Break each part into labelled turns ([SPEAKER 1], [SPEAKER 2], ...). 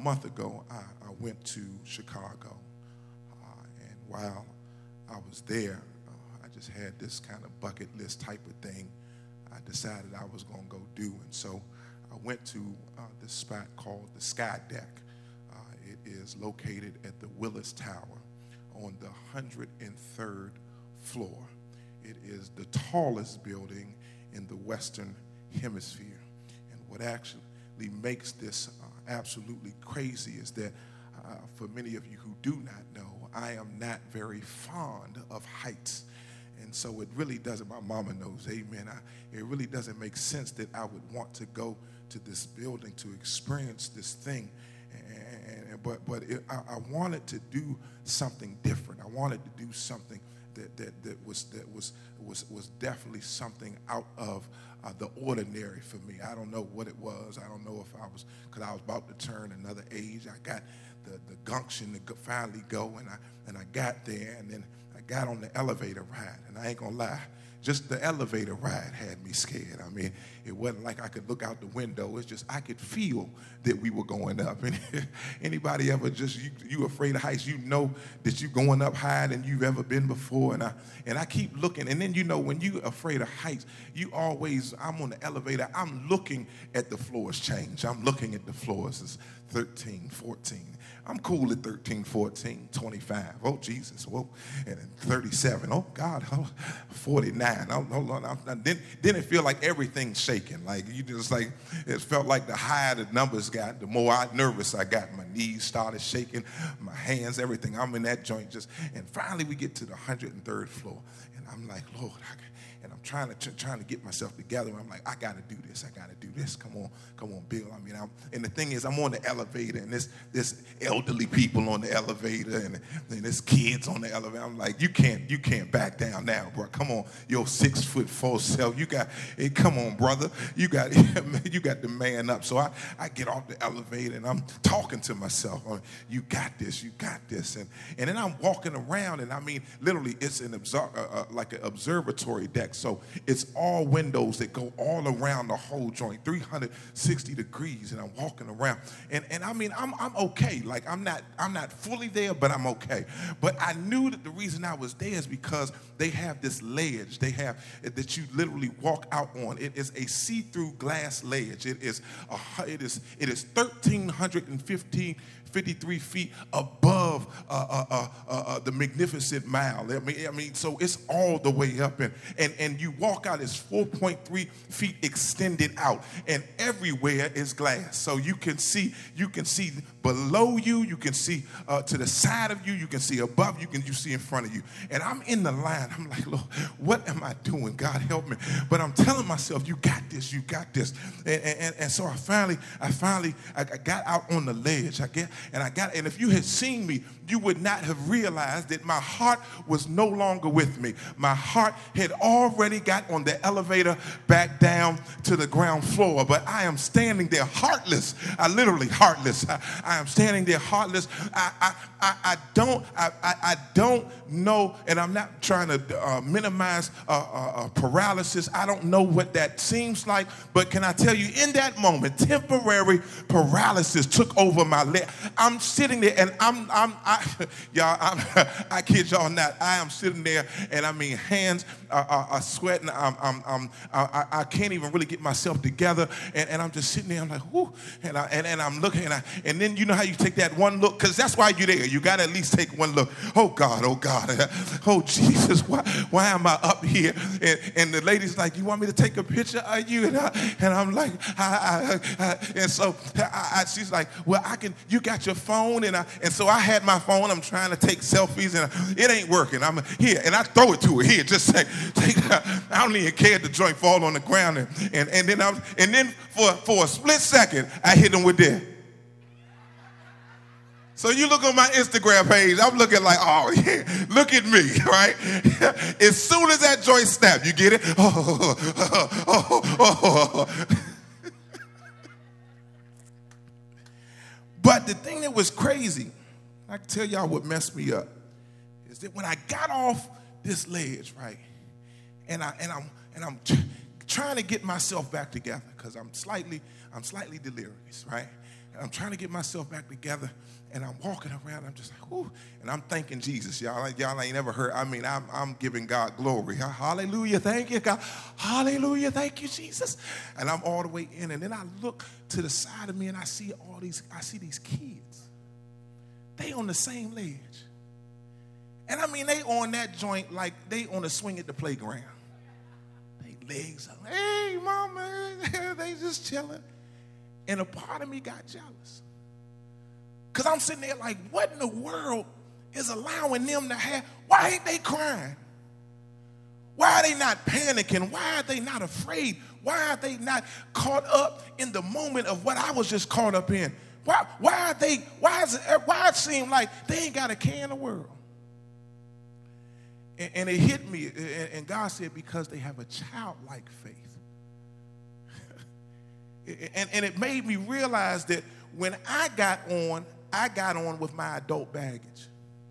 [SPEAKER 1] month ago, I went to Chicago. And while I was there, I just had this kind of bucket list type of thing I decided I was going to go do. And so I went to this spot called the Sky Deck. It is located at the Willis Tower on the 103rd floor. It is the tallest building in the Western Hemisphere. And what actually makes this absolutely crazy is that for many of you who do not know, I am not very fond of heights. And so it really doesn't, my mama knows, amen, it really doesn't make sense that I would want to go to this building to experience this thing. But I wanted to do something different. I wanted to do something that was definitely something out of the ordinary for me. I don't know what it was. I don't know if I was, because I was about to turn another age. I got the gumption to finally go, and I got there, and then I got on the elevator ride, and I ain't gonna lie, just the elevator ride had me scared. I mean, it wasn't like I could look out the window. It's just I could feel that we were going up. And anybody ever just, you afraid of heights, you know that you're going up higher than you've ever been before. And I keep looking. And then, you know, when you're afraid of heights, I'm on the elevator, I'm looking at the floors change. I'm looking at the floors. It's 13, 14. I'm cool at 13, 14, 25. Oh, Jesus. Whoa. And 37. Oh, God. Oh, 49. Oh, hold on. Then it feel like everything's shaking. Like, you just like, it felt like the higher the numbers got, the more nervous I got. My knees started shaking, my hands, everything. I'm in that joint just, and finally we get to the 103rd floor. And I'm like, Lord, and I'm trying to get myself together. And I'm like, I got to do this. I got to do this. Come on, Bill. I mean, and the thing is, I'm on the elevator, and this elderly people on the elevator, and there's kids on the elevator. I'm like, you can't back down now, bro. Come on, your 6'4" self. Come on, brother. You got the man up. So I get off the elevator, and I'm talking to myself. You got this. You got this. And then I'm walking around, and I mean, literally, it's like an observatory deck. So it's all windows that go all around the whole joint, 360 degrees, and I'm walking around. And I mean, I'm okay. Like, I'm not fully there, but I'm okay. But I knew that the reason I was there is because they have this ledge. They have that you literally walk out on. It is a see-through glass ledge. It is 1,353 feet above the Magnificent Mile. I mean, so it's all the way up, and you walk out, it's 4.3 feet extended out, and everywhere is glass. So you can see below you, you can see to the side of you, you can see above you, you see in front of you. And I'm in the line. I'm like, Lord, what am I doing? God help me. But I'm telling myself, you got this, you got this. And so I finally got out on the ledge. And if you had seen me, you would not have realized that my heart was no longer with me. My heart had already got on the elevator back down to the ground floor, but I am standing there heartless. I literally heartless. I am standing there heartless. I don't know, and I'm not trying to minimize paralysis. I don't know what that seems like, but can I tell you, in that moment, temporary paralysis took over my leg. I'm sitting there, and I kid y'all not. I am sitting there, and I mean, hands are sweating. I can't even really get myself together, and I'm just sitting there. I'm like, whoo, and I'm looking, and then you know how you take that one look, because that's why you're there. You got to at least take one look. Oh God, oh Jesus, why am I up here? And the lady's like, you want me to take a picture of you? And I'm like, and so she's like, well, you got your phone, and so I had my phone. I'm trying to take selfies, and it ain't working. I'm here, and I throw it to her. Here, just say, take that. I don't even care if the joint fall on the ground, and then for a split second, I hit him with that. So you look on my Instagram page, I'm looking like, oh yeah, look at me, right? As soon as that joint snap, you get it? But the thing that was crazy, I can tell y'all what messed me up, is that when I got off this ledge, right, and I'm trying to get myself back together because I'm slightly delirious, right? I'm trying to get myself back together, and I'm walking around. I'm just like, whoo, and I'm thanking Jesus. Y'all ain't never heard. I mean, I'm giving God glory. Hallelujah, thank you, God. Hallelujah, thank you, Jesus. And I'm all the way in, and then I look to the side of me, and I see these kids. They on the same ledge. And I mean, they on that joint like they on a swing at the playground. They legs up. Hey, mama, they just chilling. And a part of me got jealous. Because I'm sitting there like, what in the world is allowing them to have? Why ain't they crying? Why are they not panicking? Why are they not afraid? Why are they not caught up in the moment of what I was just caught up in? Why it seem like they ain't got a care in the world? And it hit me, and God said, because they have a childlike faith. And it made me realize that when I got on with my adult baggage.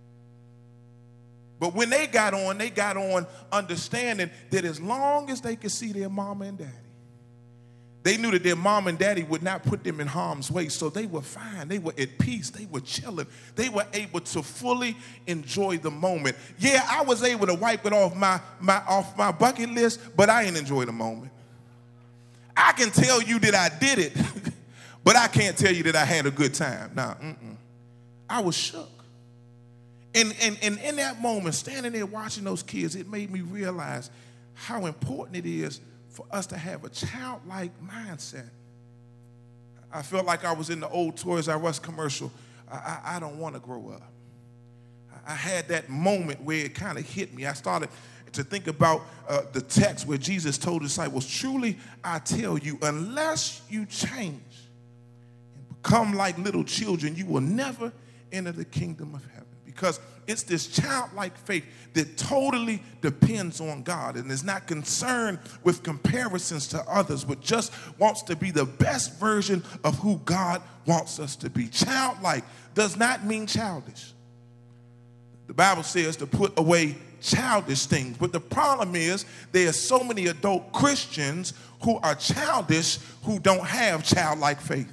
[SPEAKER 1] But when they got on understanding that as long as they could see their mama and daddy, they knew that their mom and daddy would not put them in harm's way, so they were fine. They were at peace. They were chilling. They were able to fully enjoy the moment. Yeah, I was able to wipe it off my bucket list, but I didn't enjoy the moment. I can tell you that I did it, but I can't tell you that I had a good time. Nah, I was shook. And in that moment, standing there watching those kids, it made me realize how important it is for us to have a childlike mindset. I felt like I was in the old Toys R Us commercial. I don't want to grow up. I had that moment where it kind of hit me. I started to think about the text where Jesus told the disciples, truly I tell you, unless you change and become like little children, you will never enter the kingdom of heaven. Because it's this childlike faith that totally depends on God and is not concerned with comparisons to others, but just wants to be the best version of who God wants us to be. Childlike does not mean childish. The Bible says to put away childish things. But the problem is there are so many adult Christians who are childish who don't have childlike faith.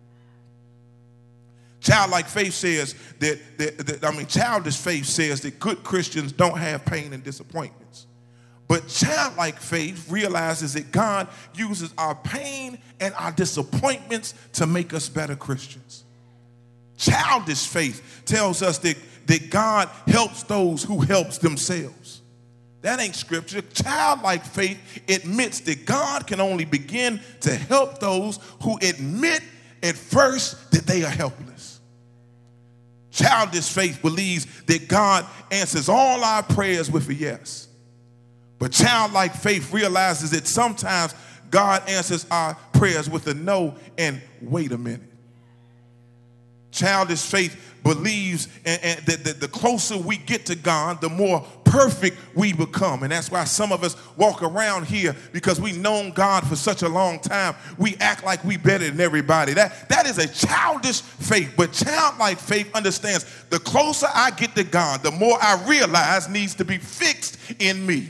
[SPEAKER 1] Childlike faith says childish faith says that good Christians don't have pain and disappointments. But childlike faith realizes that God uses our pain and our disappointments to make us better Christians. Childish faith tells us that God helps those who helps themselves. That ain't scripture. Childlike faith admits that God can only begin to help those who admit at first that they are helpless. Childish faith believes that God answers all our prayers with a yes. But childlike faith realizes that sometimes God answers our prayers with a no and wait a minute. Childish faith believes that the closer we get to God, the more perfect we become. And that's why some of us walk around here, because we've known God for such a long time, we act like we better than everybody. That is a childish faith. But childlike faith understands the closer I get to God, the more I realize needs to be fixed in me.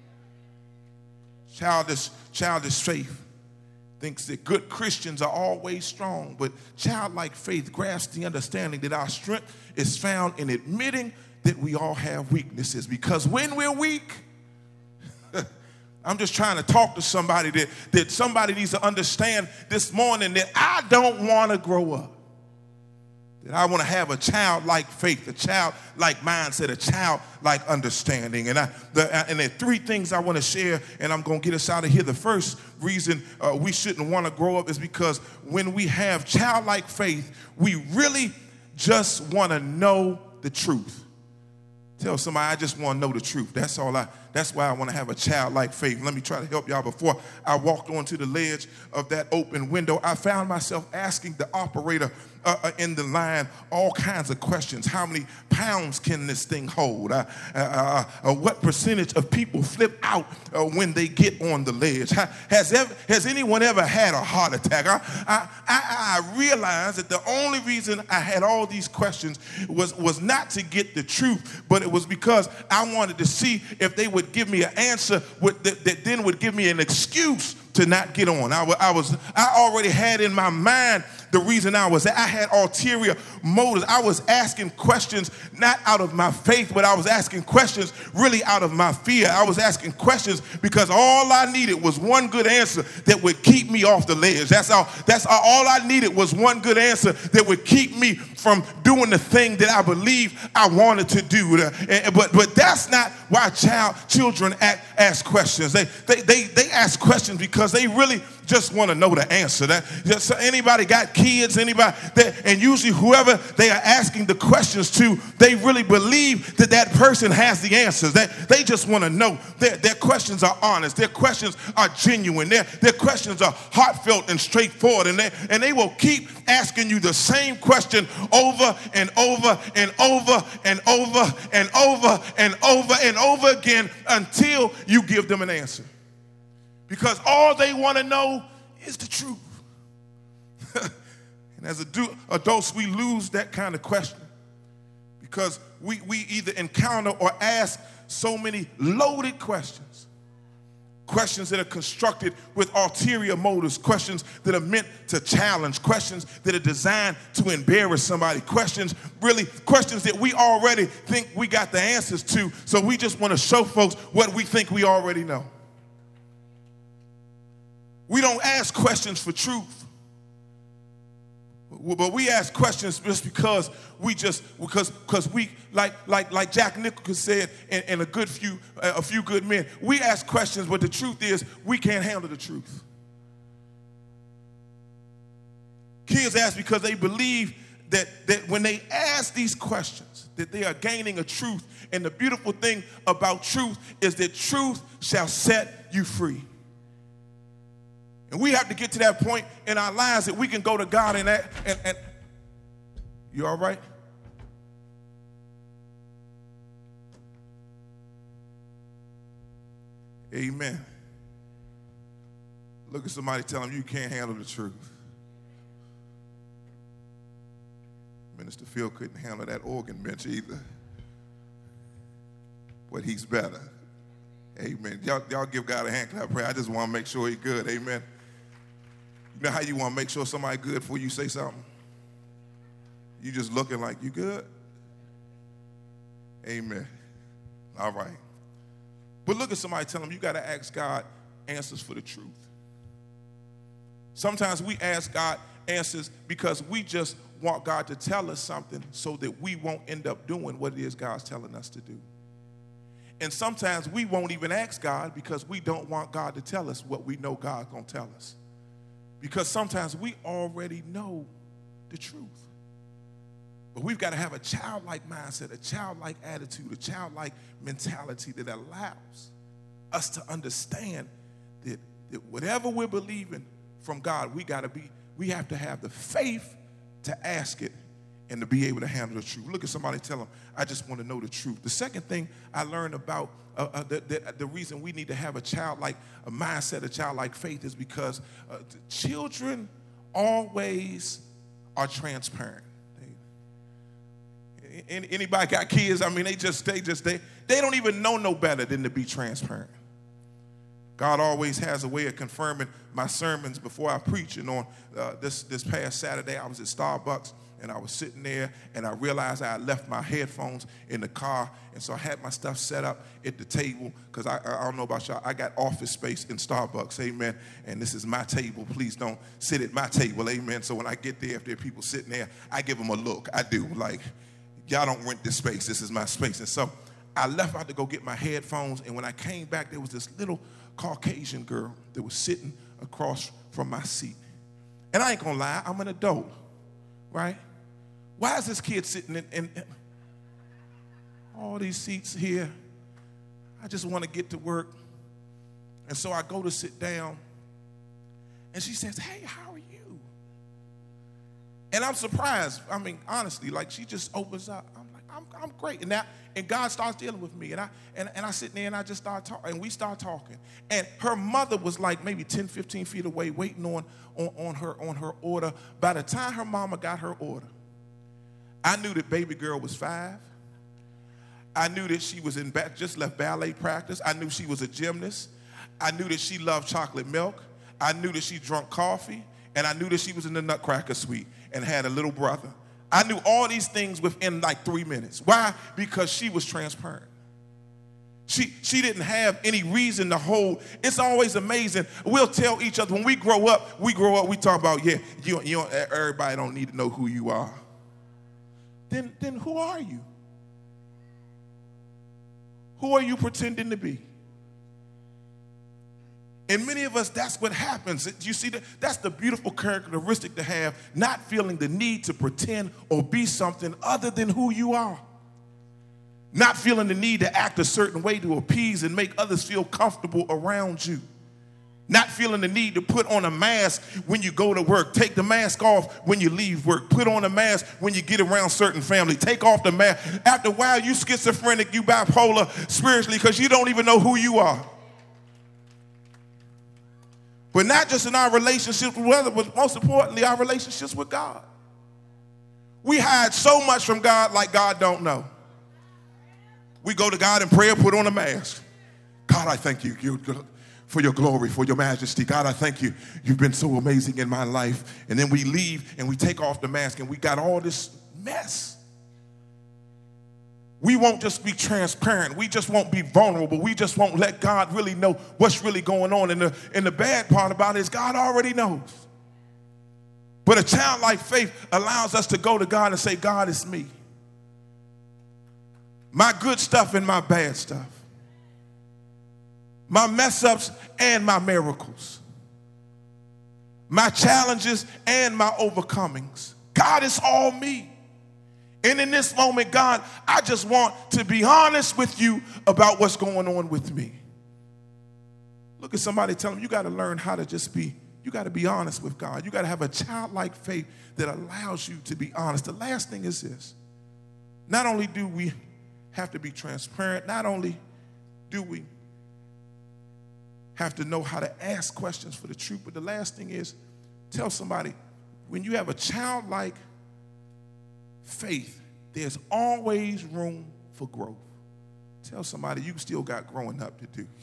[SPEAKER 1] Childish faith thinks that good Christians are always strong, but childlike faith grasps the understanding that our strength is found in admitting that we all have weaknesses. Because when we're weak, I'm just trying to talk to somebody that somebody needs to understand this morning that I don't want to grow up. That I want to have a childlike faith, a childlike mindset, a childlike understanding. And there are three things I want to share, and I'm going to get us out of here. The first reason we shouldn't want to grow up is because when we have childlike faith, we really just want to know the truth. Tell somebody, I just want to know the truth. That's why I want to have a childlike faith. Let me try to help y'all. Before I walked onto the ledge of that open window, I found myself asking the operator in the line all kinds of questions. How many pounds can this thing hold? What percentage of people flip out when they get on the ledge? Has anyone ever had a heart attack? I realized that the only reason I had all these questions was not to get the truth, but it was because I wanted to see if they would give me an answer that then would give me an excuse to not get on. I already had in my mind the reason I was there. I had ulterior motives. I was asking questions not out of my faith, but I was asking questions really out of my fear. I was asking questions because all I needed was one good answer that would keep me off the ledge. That's all I needed was one good answer that would keep me from doing the thing that I believe I wanted to do. But that's not why children ask questions. They ask questions because they really just want to know the answer. So anybody got kids, and usually whoever they are asking the questions to, they really believe that person has the answers. They just want to know. Their questions are honest. Their questions are genuine. Their questions are heartfelt and straightforward. And they will keep asking you the same question over and over and over and over and over and over and over again until you give them an answer. Because all they want to know is the truth. And as adults, we lose that kind of question because we either encounter or ask so many loaded questions. Questions that are constructed with ulterior motives, questions that are meant to challenge, questions that are designed to embarrass somebody, questions that we already think we got the answers to, so we just want to show folks what we think we already know. We don't ask questions for truth, but we ask questions just because we like Jack Nicholson said in a few good men. We ask questions, but the truth is we can't handle the truth. Kids ask because they believe that when they ask these questions, that they are gaining a truth. And the beautiful thing about truth is that truth shall set you free. And we have to get to that point in our lives that we can go to God and you all right? Amen. Look at somebody, tell them you can't handle the truth. Minister Phil couldn't handle that organ bench either. But he's better. Amen. Y'all give God a hand clap prayer. I just want to make sure he's good. Amen. You know how you want to make sure somebody good before you say something? You just looking like you good? Amen. All right. But look at somebody, tell them you got to ask God answers for the truth. Sometimes we ask God answers because we just want God to tell us something so that we won't end up doing what it is God's telling us to do. And sometimes we won't even ask God because we don't want God to tell us what we know God's going to tell us. Because sometimes we already know the truth. But we've got to have a childlike mindset, a childlike attitude, a childlike mentality that allows us to understand that whatever we're believing from God, we have to have the faith to ask it and to be able to handle the truth. Look at somebody, tell them, I just want to know the truth. The second thing I learned about the reason we need to have a mindset, a childlike faith is because children always are transparent. Anybody got kids? I mean, they don't even know no better than to be transparent. God always has a way of confirming my sermons before I preach. And on this past Saturday, I was at Starbucks, and I was sitting there, and I realized I had left my headphones in the car, and so I had my stuff set up at the table, because I don't know about y'all, I got office space in Starbucks, amen, and this is my table. Please don't sit at my table, amen. So when I get there, if there are people sitting there, I give them a look. I do, like, y'all don't rent this space. This is my space. And so I left out to go get my headphones, and when I came back, there was this little Caucasian girl that was sitting across from my seat. And I ain't gonna lie, I'm an adult, right? Why is this kid sitting in all these seats here? I just want to get to work. And so I go to sit down, and she says, hey, how are you? And I'm surprised. I mean, honestly, like, she just opens up. I'm like, I'm great. And God starts dealing with me. And I sit there and I just start talking. And we start talking. And her mother was like maybe 10, 15 feet away waiting on her order. By the time her mama got her order, I knew that baby girl was 5. I knew that she was just left ballet practice. I knew she was a gymnast. I knew that she loved chocolate milk. I knew that she drank coffee, and I knew that she was in the Nutcracker Suite and had a little brother. I knew all these things within like 3 minutes. Why? Because she was transparent. She didn't have any reason to hold. It's always amazing. We'll tell each other when we grow up, we talk about, everybody don't need to know who you are. Then who are you? Who are you pretending to be? And many of us, that's what happens. You see, that's the beautiful characteristic to have, not feeling the need to pretend or be something other than who you are. Not feeling the need to act a certain way to appease and make others feel comfortable around you. Not feeling the need to put on a mask when you go to work. Take the mask off when you leave work. Put on a mask when you get around certain family. Take off the mask. After a while, you schizophrenic, you bipolar spiritually because you don't even know who you are. But not just in our relationships with others, but most importantly, our relationships with God. We hide so much from God like God don't know. We go to God in prayer, put on a mask. God, I thank you for your glory, for your majesty. God, I thank you. You've been so amazing in my life. And then we leave and we take off the mask and we got all this mess. We won't just be transparent. We just won't be vulnerable. We just won't let God really know what's really going on. And the bad part about it is God already knows. But a childlike faith allows us to go to God and say, God, it's me. My good stuff and my bad stuff. My mess ups and my miracles. My challenges and my overcomings. God, it's all me. And in this moment, God, I just want to be honest with you about what's going on with me. Look at somebody, tell them you got to learn how to just be, you got to be honest with God. You got to have a childlike faith that allows you to be honest. The last thing is this. Not only do we have to be transparent, not only do we have to know how to ask questions for the truth, but the last thing is tell somebody, when you have a childlike faith, there's always room for growth. Tell somebody you still got growing up to do.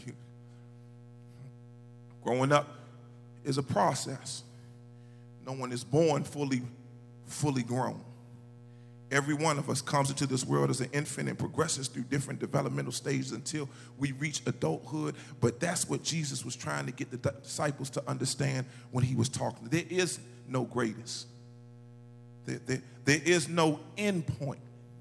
[SPEAKER 1] Growing up is a process. No one is born fully grown. Every one of us comes into this world as an infant and progresses through different developmental stages until we reach adulthood. But that's what Jesus was trying to get the disciples to understand when he was talking. There is no greatest. There is no end point.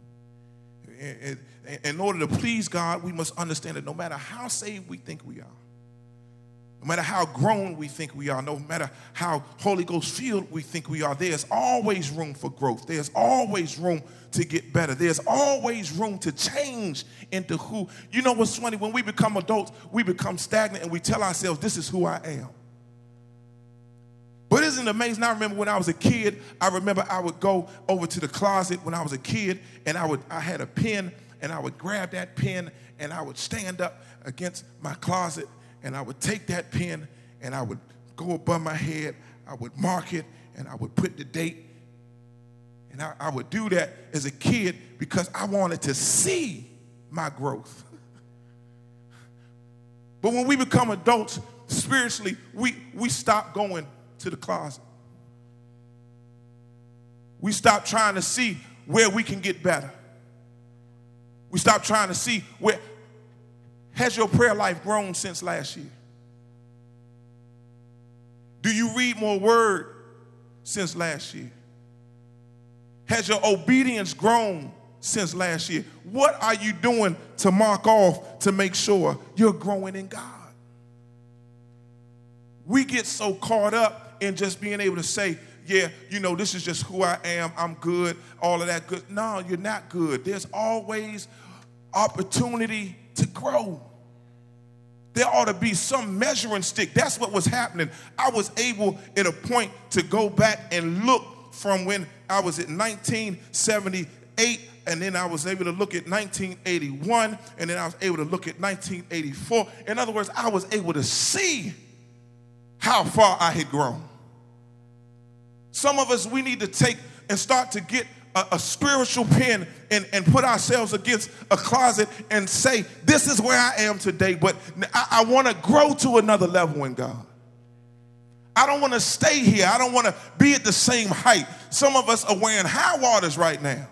[SPEAKER 1] In order to please God, we must understand that no matter how saved we think we are, no matter how grown we think we are, no matter how Holy Ghost filled we think we are, there's always room for growth. There's always room to get better. There's always room to change into who. You know what's funny? When we become adults, we become stagnant and we tell ourselves, this is who I am. But isn't it amazing? I remember when I was a kid, I would go over to the closet when I was a kid, and I had a pen, and I would grab that pen, and I would stand up against my closet, and I would take that pen, and I would go above my head, I would mark it, and I would put the date. And I would do that as a kid because I wanted to see my growth. But when we become adults, spiritually, we stop going to the closet. We stop trying to see where we can get better. We stop trying to see where. Has your prayer life grown since last year? Do you read more word since last year? Has your obedience grown since last year? What are you doing to mark off to make sure you're growing in God? We get so caught up in just being able to say, yeah, this is just who I am, I'm good, all of that good. No, you're not good. There's always opportunity to grow. There ought to be some measuring stick. That's what was happening. I was able at a point to go back and look from when I was at 1978, and then I was able to look at 1981, and then I was able to look at 1984. In other words, I was able to see how far I had grown. Some of us, we need to take and start to get a spiritual pen and put ourselves against a closet and say, this is where I am today, but I want to grow to another level in God. I don't want to stay here. I don't want to be at the same height. Some of us are wearing high waters right now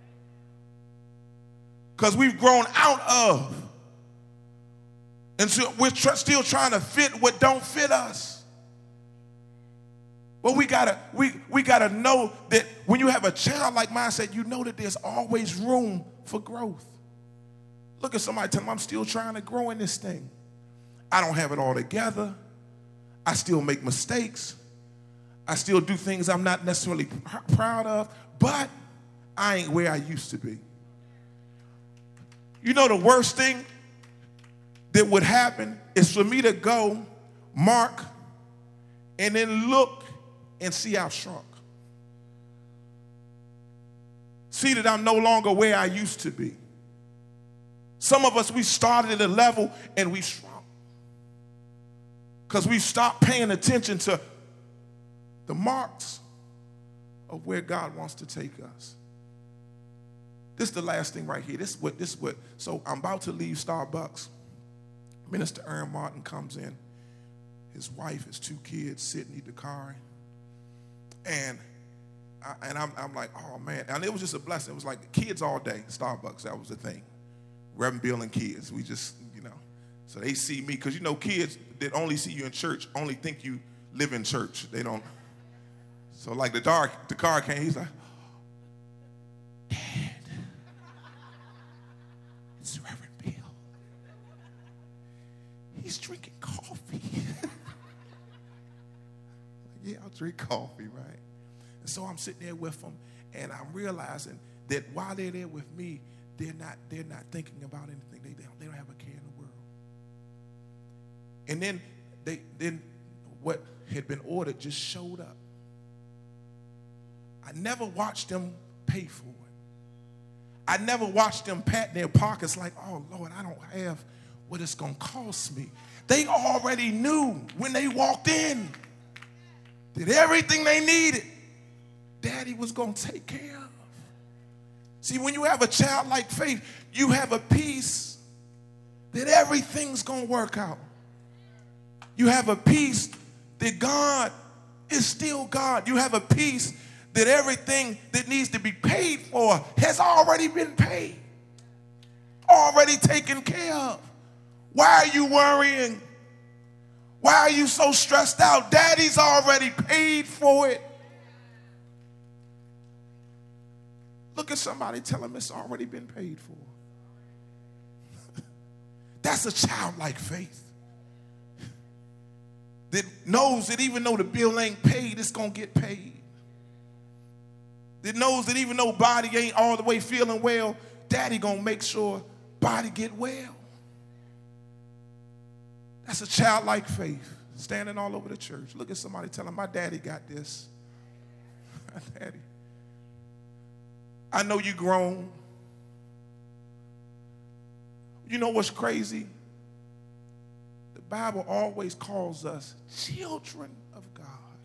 [SPEAKER 1] because we've grown out of. And so we're still trying to fit what don't fit us. But we gotta know that when you have a childlike mindset, you know that there's always room for growth. Look at somebody, tell them, I'm still trying to grow in this thing. I don't have it all together. I still make mistakes. I still do things I'm not necessarily proud of, but I ain't where I used to be. You know the worst thing that would happen is for me to go, mark, and then look and see I've shrunk. See that I'm no longer where I used to be. Some of us, we started at a level and we shrunk because we stopped paying attention to the marks of where God wants to take us. This is the last thing right here. This is what. So I'm about to leave Starbucks. Minister Aaron Martin comes in. His wife, his 2 kids, Sydney, Dakari. And I'm like, oh, man. And it was just a blessing. It was like kids all day, Starbucks. That was the thing. Reverend Bill and kids. We just, So they see me. Because, kids that only see you in church only think you live in church. They don't. So like the car came. He's like, Dad, it's Reverend Bill. He's drinking coffee. Yeah, I'll drink coffee, right? And so I'm sitting there with them, and I'm realizing that while they're there with me, they're not thinking about anything. They don't have a care in the world. And then what had been ordered just showed up. I never watched them pay for it. I never watched them pat their pockets like, oh, Lord, I don't have what it's going to cost me. They already knew when they walked in that everything they needed, Daddy was going to take care of. See, when you have a childlike faith, you have a peace that everything's going to work out. You have a peace that God is still God. You have a peace that everything that needs to be paid for has already been paid, already taken care of. Why are you worrying? Why are you so stressed out? Daddy's already paid for it. Look at somebody, tell them it's already been paid for. That's a childlike faith that knows that even though the bill ain't paid, it's going to get paid. That knows that even though body ain't all the way feeling well, Daddy going to make sure body get well. That's a childlike faith standing all over the church. Look at somebody, tell them, my daddy got this. My daddy. I know you grown. You know what's crazy? The Bible always calls us children of God.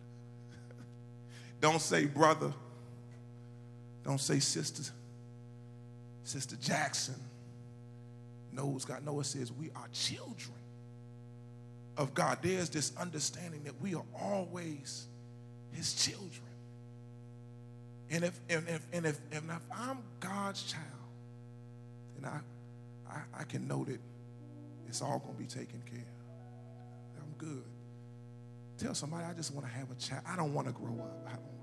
[SPEAKER 1] Don't say brother. Don't say sister. Sister Jackson knows God. No, it says we are children of God. There's this understanding that we are always his children. And if I'm God's child, then I can know that it's all going to be taken care of. I'm good. Tell somebody, I just want to have a child. I don't want to grow up.